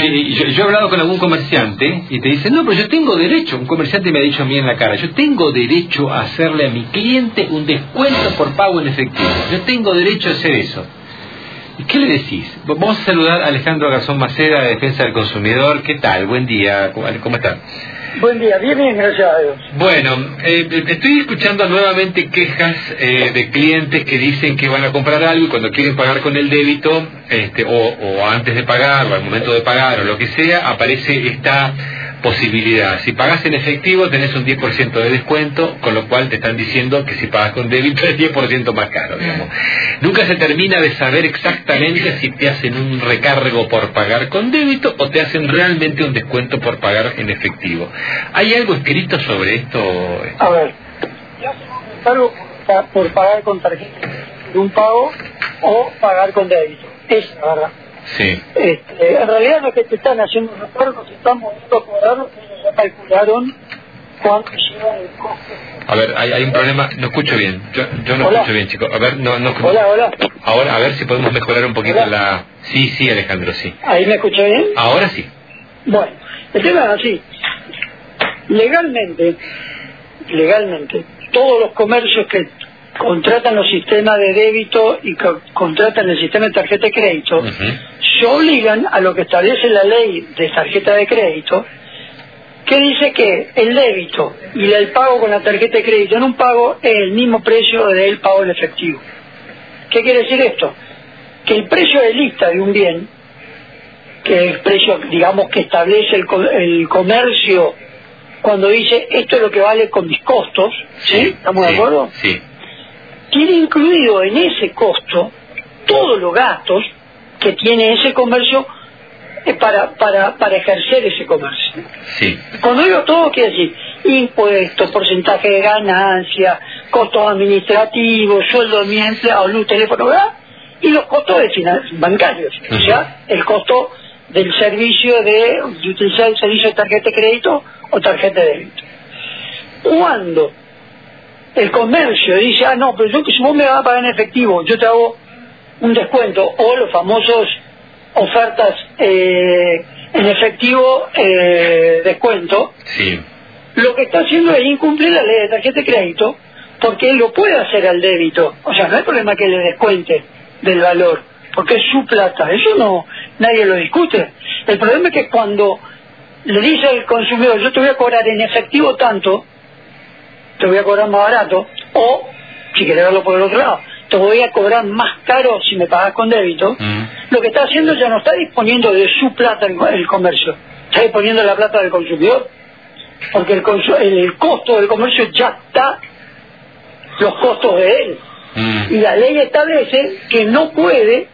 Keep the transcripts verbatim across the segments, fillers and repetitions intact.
y yo, yo he hablado con algún comerciante y te dicen, no, pero yo tengo derecho, un comerciante me ha dicho a mí en la cara, yo tengo derecho a hacerle a mi cliente un descuento por pago en efectivo, yo tengo derecho a hacer eso. ¿Y qué le decís? Vamos a saludar a Alejandro Garzón Maceda, de Defensa del Consumidor. ¿Qué tal? Buen día, ¿cómo están? Buen día, bien, bien, gracias a Dios. Bueno, eh, estoy escuchando nuevamente quejas eh, de clientes que dicen que van a comprar algo y cuando quieren pagar con el débito, este, o, o antes de pagar, o al momento de pagar, o lo que sea, aparece esta posibilidad. Si pagas en efectivo tenés un diez por ciento de descuento, con lo cual te están diciendo que si pagas con débito es diez por ciento más caro, digamos. Nunca se termina de saber exactamente si te hacen un recargo por pagar con débito o te hacen realmente un descuento por pagar en efectivo. ¿Hay algo escrito sobre esto? A ver, te hacen un recargo por pagar con tarjeta de un pago o pagar con débito. Es la verdad. Sí. Este, en realidad no es que te están haciendo un recargo, te están volviendo a cobrar, ellos ya calcularon cuánto lleva el costo. A ver, hay, hay un problema, no escucho bien, yo, yo no Hola. escucho bien, chicos. A ver, no, no escucho. Hola, hola. Ahora, a ver si podemos mejorar un poquito Hola. la... Sí, sí, Alejandro, sí. ¿Ahí me escucha bien? Ahora sí. Bueno, el tema es así. Legalmente, legalmente, todos los comercios que contratan los sistemas de débito y co contratan el sistema de tarjeta de crédito, Uh-huh. se obligan a lo que establece la ley de tarjeta de crédito, que dice que el débito y el pago con la tarjeta de crédito en un pago es el mismo precio del pago en efectivo. ¿Qué quiere decir esto? Que el precio de lista de un bien, que es el precio, digamos, que establece el, co el comercio cuando dice esto es lo que vale con mis costos, ¿sí? Sí, ¿Estamos sí, de acuerdo? Sí. Tiene incluido en ese costo todos los gastos que tiene ese comercio para, para, para ejercer ese comercio. Sí. Cuando digo todo, quiere decir impuestos, porcentaje de ganancia, costos administrativos, sueldo de mi empleado, luz, teléfono, ¿verdad? Y los costos de bancarios, Uh-huh. o sea, el costo del servicio de, de utilizar el servicio de tarjeta de crédito o tarjeta de débito. Cuando el comercio dice, ah, no, pero yo, si vos me vas a pagar en efectivo, yo te hago un descuento, o los famosos ofertas eh, en efectivo eh, descuento, Sí. lo que está haciendo es incumplir la ley de tarjeta de crédito, porque él lo puede hacer al débito. O sea, no hay problema que le descuente del valor, porque es su plata, eso no, nadie lo discute. El problema es que cuando le dice al consumidor, yo te voy a cobrar en efectivo tanto, te voy a cobrar más barato, o, si querés verlo por el otro lado, te voy a cobrar más caro si me pagas con débito, Mm. lo que está haciendo ya no está disponiendo de su plata el, el comercio, está disponiendo de la plata del consumidor, porque el, consu el costo del comercio ya está, los costos de él. Mm. Y la ley establece que no puede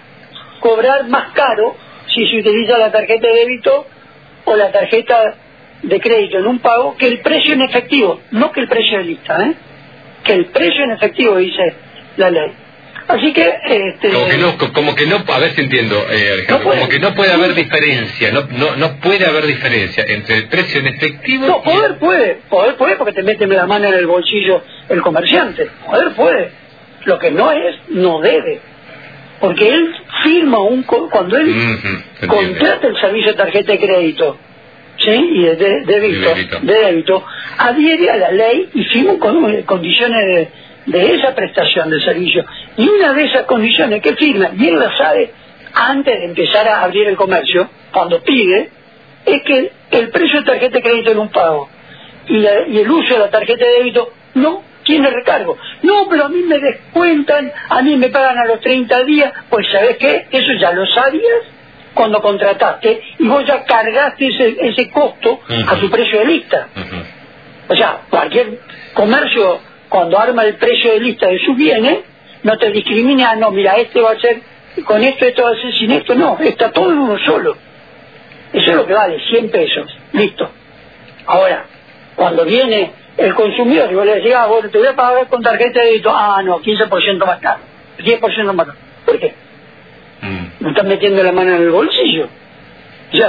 cobrar más caro si se utiliza la tarjeta de débito o la tarjeta de crédito en un pago que el precio en efectivo, no que el precio de lista, ¿eh? Que el precio en efectivo, dice la ley. Así que... Este, como que no, como que no, a ver si entiendo, eh, Alejandro, no puede, como que no puede haber diferencia, no, no, no puede haber diferencia entre el precio en efectivo No, y... poder puede, poder puede porque te mete la mano en el bolsillo el comerciante, poder puede. Lo que no es, no debe. Porque él firma un... Cuando él Uh-huh, contrata el servicio de tarjeta de crédito, ¿sí? Y de, de, de, débito, de débito. de débito, adhiere a la ley y firma con condiciones de, de esa prestación de servicio. Y una de esas condiciones que firma, y él la sabe antes de empezar a abrir el comercio, cuando pide, es que el precio de tarjeta de crédito en un pago y, la, y el uso de la tarjeta de débito no tiene recargo. No, pero a mí me descuentan, a mí me pagan a los treinta días. Pues ¿sabes qué? Eso ya lo sabías cuando contrataste y vos ya cargaste ese, ese costo Uh-huh. a su precio de lista. Uh-huh. O sea, cualquier comercio cuando arma el precio de lista de sus bienes no te discrimina, no, mira, este va a ser con esto, esto va a ser sin esto, no, está todo en uno solo. Eso es lo que vale, cien pesos, listo. Ahora, cuando viene el consumidor y vos le decís, ah, vos te voy a pagar con tarjeta de débito, ah, no, quince por ciento más caro, diez por ciento más caro. ¿Por qué? Mm. No estás metiendo la mano en el bolsillo. Ya,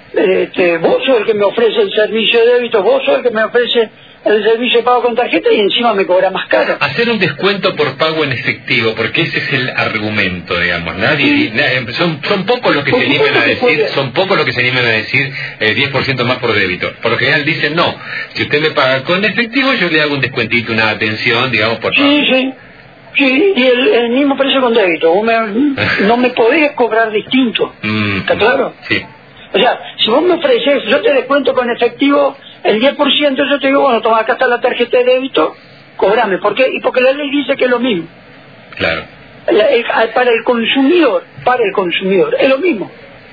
este, vos sos el que me ofrece el servicio de débito, vos sos el que me ofrece el servicio de pago con tarjeta y encima me cobra más caro. Hacer un descuento por pago en efectivo, porque ese es el argumento, digamos. Nadie, sí. nadie son, son pocos los que por se animan a decir, puede. son pocos los que se animan a decir eh, diez por ciento más por débito. Por lo general dicen, no, si usted me paga con efectivo, yo le hago un descuentito, una atención, digamos, por pago. Sí, sí. Sí, y el, el mismo precio con débito. Vos me, no me podés cobrar distinto. Mm, ¿Está claro? Sí. O sea, si vos me ofreces, yo te descuento con efectivo el diez por ciento, yo te digo, bueno, toma, acá está la tarjeta de débito, cobrame. ¿Por qué? Y porque la ley dice que es lo mismo. Claro. La, el, para el consumidor, para el consumidor, es lo mismo.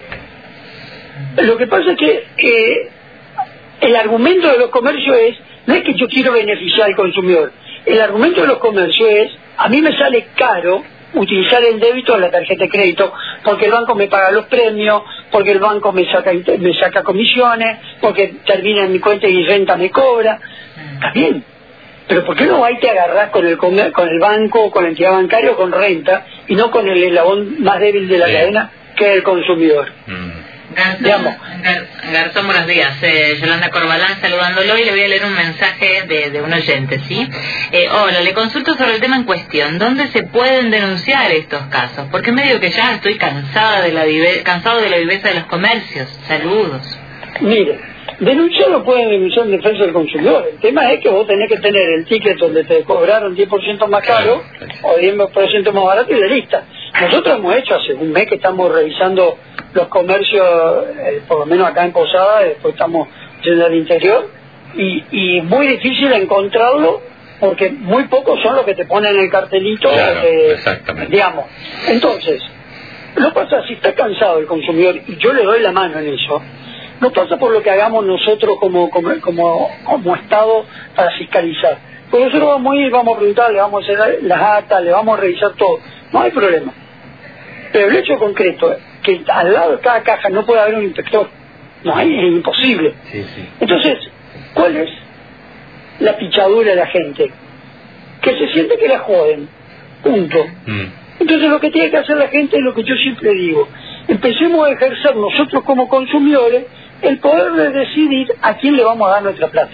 Lo que pasa es que eh, el argumento de los comercios es, no es que yo quiero beneficiar al consumidor, el argumento de los comercios es, a mí me sale caro utilizar el débito de la tarjeta de crédito porque el banco me paga los premios, porque el banco me saca me saca comisiones, porque termina en mi cuenta y renta me cobra. Está bien, pero ¿por qué no ahí te agarrás con el con el banco, con la entidad bancaria o con renta y no con el eslabón más débil de la sí. cadena que es el consumidor? Mm. Garzón, Gar, Garzón, buenos días. Eh, Yolanda Corbalán saludándolo y le voy a leer un mensaje de, de un oyente, ¿sí? Eh, hola, le consulto sobre el tema en cuestión. ¿Dónde se pueden denunciar estos casos? Porque medio que ya estoy cansada de la vive, cansado de la viveza de los comercios. Saludos. Mire, denunciar lo pueden denunciar en defensa del consumidor. El tema es que vos tenés que tener el ticket donde te cobraron diez por ciento más caro o diez por ciento más barato y la lista. Nosotros hemos hecho hace un mes que estamos revisando los comercios, eh, por lo menos acá en Posada, después estamos yendo al interior, y, y muy difícil encontrarlo, porque muy pocos son los que te ponen el cartelito, claro, eh, exactamente. digamos. Entonces, no pasa si está cansado el consumidor, y yo le doy la mano en eso, no pasa por lo que hagamos nosotros como, como, como, como Estado para fiscalizar. Porque nosotros vamos a ir, vamos a preguntar, le vamos a hacer las actas, le vamos a revisar todo, no hay problema. Pero el hecho concreto es que al lado de cada caja no puede haber un inspector. No hay, es imposible. Sí, sí. Entonces, ¿cuál es la pichadura de la gente? Que se siente que la joden. Punto. Mm. Entonces lo que tiene que hacer la gente es lo que yo siempre digo. Empecemos a ejercer nosotros como consumidores el poder de decidir a quién le vamos a dar nuestra plata.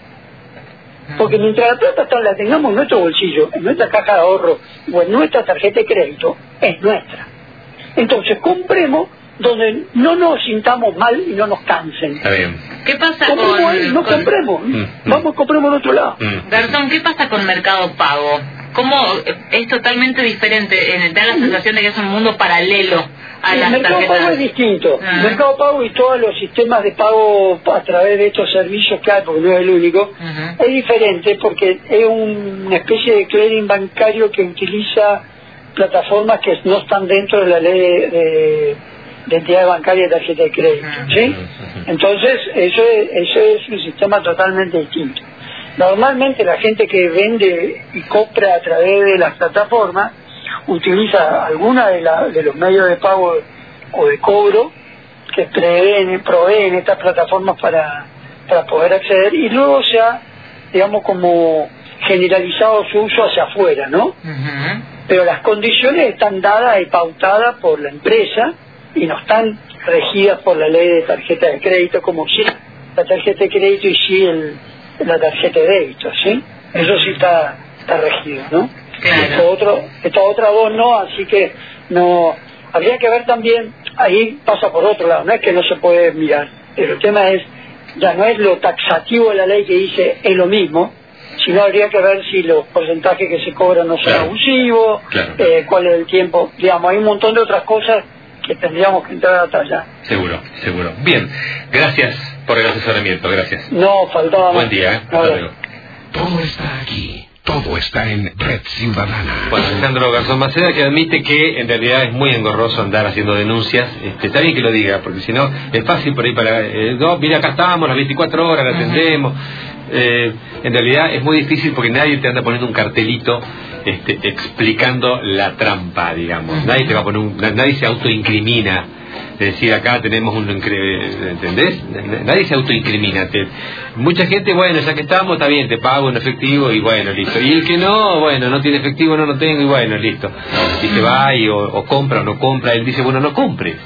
Porque mientras la plata está, la tengamos en nuestro bolsillo, en nuestra caja de ahorro o en nuestra tarjeta de crédito, es nuestra. Entonces compremos donde no nos sintamos mal y no nos cansen. Está bien. ¿Qué pasa compremos con...? Ahí, no con... compremos, mm, vamos y compremos en otro lado. Mm. Garzón, ¿qué pasa con Mercado Pago? ¿Cómo es totalmente diferente? Da la sensación de que es un mundo paralelo a sí, las Mercado tarjetas. Pago es distinto. Ah. Mercado Pago y todos los sistemas de pago a través de estos servicios que hay, porque no es el único, uh-huh. es diferente porque es un, una especie de clearing bancario que utiliza plataformas que no están dentro de la ley de, de, de entidad bancaria y tarjeta de crédito, ¿sí? Entonces, eso es, eso es un sistema totalmente distinto. Normalmente la gente que vende y compra a través de las plataformas utiliza alguna de, la, de los medios de pago o de cobro que proveen, proveen estas plataformas para, para poder acceder, y luego se ha, digamos, como generalizado su uso hacia afuera, ¿no? Uh-huh. Pero las condiciones están dadas y pautadas por la empresa y no están regidas por la ley de tarjeta de crédito, como si la tarjeta de crédito y sí el, la tarjeta de débito, ¿sí? Eso sí está, está regido, ¿no? Claro. Esto otro, esta otra dos no, así que no, habría que ver también, ahí pasa por otro lado, no es que no se puede mirar, pero el tema es, ya no es lo taxativo de la ley que dice es lo mismo, sino habría que ver si los porcentajes que se cobran no son claro. abusivos, claro. eh, cuál es el tiempo, digamos, hay un montón de otras cosas que tendríamos que entrar a detallar. Seguro, seguro. Bien, gracias por el asesoramiento, gracias. No, faltaba Buen día, ¿eh? Hasta luego. Todo está aquí, todo está en Red Ciudadana. Bueno, Alejandro Garzón Maceda, que admite que en realidad es muy engorroso andar haciendo denuncias. Este, está bien que lo diga, porque si no es fácil por ahí para... Eh, no, mira, acá estamos, las veinticuatro horas, la atendemos. Eh, en realidad es muy difícil porque nadie te anda poniendo un cartelito este, explicando la trampa, digamos. Uh-huh. Nadie te va a poner un, nadie se autoincrimina de decir acá tenemos un, ¿entendés? Nadie se autoincrimina. Te, mucha gente, bueno, ya que estamos, está bien, te pago en efectivo y bueno, listo. Y el que no, bueno, no tiene efectivo, no lo tengo y bueno, listo. Y se va y o, o compra o no compra, él dice, bueno, no compres.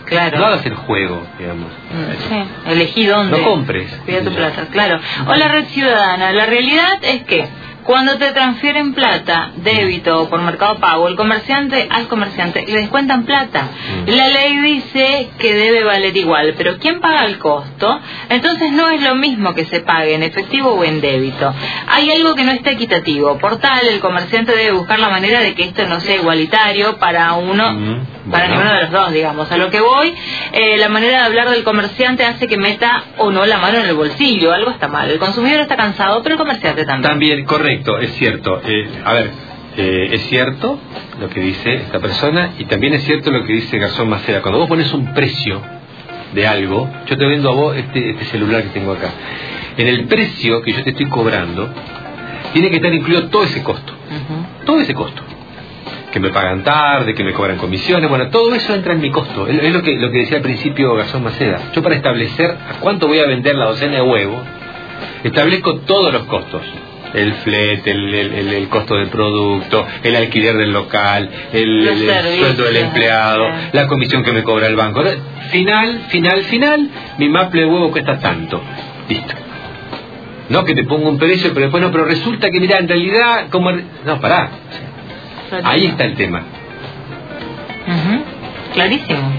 Claro. No hagas el juego, digamos. Sí. Elegí dónde. No compres. Cuida tu plata, claro. Hola, Red Ciudadana. La realidad es que cuando te transfieren plata, débito o por Mercado Pago, el comerciante al comerciante le descuentan plata. Mm. La ley dice que debe valer igual, pero ¿quién paga el costo? Entonces no es lo mismo que se pague en efectivo o en débito. Hay algo que no está equitativo. Por tal, el comerciante debe buscar la manera de que esto no sea igualitario para uno, mm, para bueno. ninguno de los dos, digamos. A lo que voy, eh, la manera de hablar del comerciante hace que meta o no la mano en el bolsillo. Algo está mal. El consumidor está cansado, pero el comerciante también. También, correcto. Es cierto, eh, a ver, eh, es cierto lo que dice esta persona y también es cierto lo que dice Garzón Maceda. Cuando vos pones un precio de algo, yo te vendo a vos este, este celular que tengo acá. En el precio que yo te estoy cobrando, tiene que estar incluido todo ese costo. Uh-huh. Todo ese costo. Que me pagan tarde, que me cobran comisiones, bueno, todo eso entra en mi costo. Es, es lo que lo que decía al principio Garzón Maceda. Yo para establecer a cuánto voy a vender la docena de huevos, establezco todos los costos. El flete, el, el, el costo del producto, el alquiler del local, el, el, el sueldo del empleado, la comisión que me cobra el banco. Final, final, final, mi maple de huevo cuesta tanto. Listo. No que te pongo un precio, pero después no, pero resulta que, mira, en realidad, como... No, pará. Ahí está el tema. Uh-huh. Clarísimo.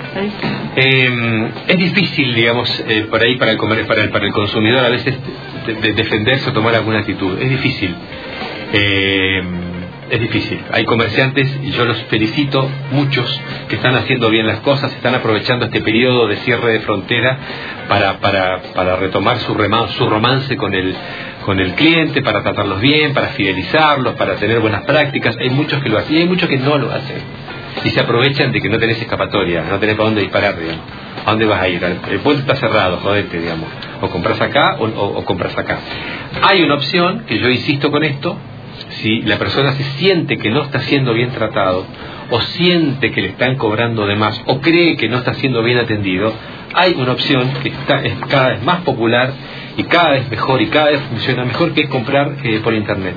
Eh, es difícil, digamos, eh, por ahí para el, comer, para, el, para el consumidor a veces de, de defenderse o tomar alguna actitud. Es difícil. Eh, es difícil. Hay comerciantes, y yo los felicito, muchos, que están haciendo bien las cosas, están aprovechando este periodo de cierre de frontera para, para, para retomar su, rema, su romance con el, con el cliente, para tratarlos bien, para fidelizarlos, para tener buenas prácticas. Hay muchos que lo hacen y hay muchos que no lo hacen. Y se aprovechan de que no tenés escapatoria, no tenés para dónde disparar, digamos. ¿A dónde vas a ir? El puente está cerrado, jodete, digamos. O compras acá o, o, o compras acá. Hay una opción, que yo insisto con esto, si la persona se siente que no está siendo bien tratado, o siente que le están cobrando de más, o cree que no está siendo bien atendido, hay una opción que está, es cada vez más popular, y cada vez mejor, y cada vez funciona mejor, que es comprar eh, por internet.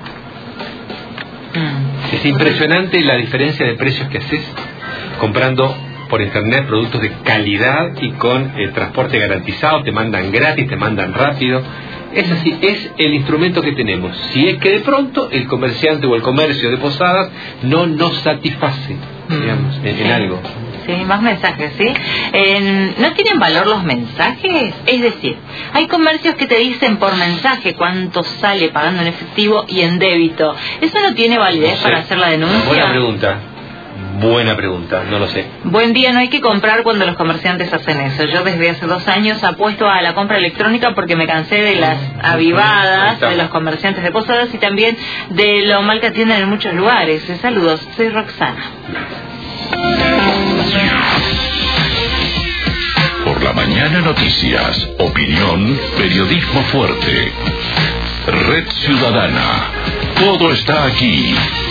Es impresionante la diferencia de precios que haces comprando por internet productos de calidad y con eh, transporte garantizado. Te mandan gratis, te mandan rápido. Es así, es el instrumento que tenemos. Si es que de pronto el comerciante o el comercio de Posadas no nos satisface, digamos, en, en algo. Sí, más mensajes, ¿sí? Eh, ¿No tienen valor los mensajes? Es decir, hay comercios que te dicen por mensaje cuánto sale pagando en efectivo y en débito. ¿Eso no tiene validez no sé. para hacer la denuncia? Buena pregunta. Buena pregunta, no lo sé. Buen día, no hay que comprar cuando los comerciantes hacen eso. Yo desde hace dos años apuesto a la compra electrónica porque me cansé de las avivadas de los comerciantes de Posadas y también de lo mal que atienden en muchos lugares. Saludos, soy Roxana. Por la mañana noticias, opinión, periodismo fuerte. Red Ciudadana, todo está aquí.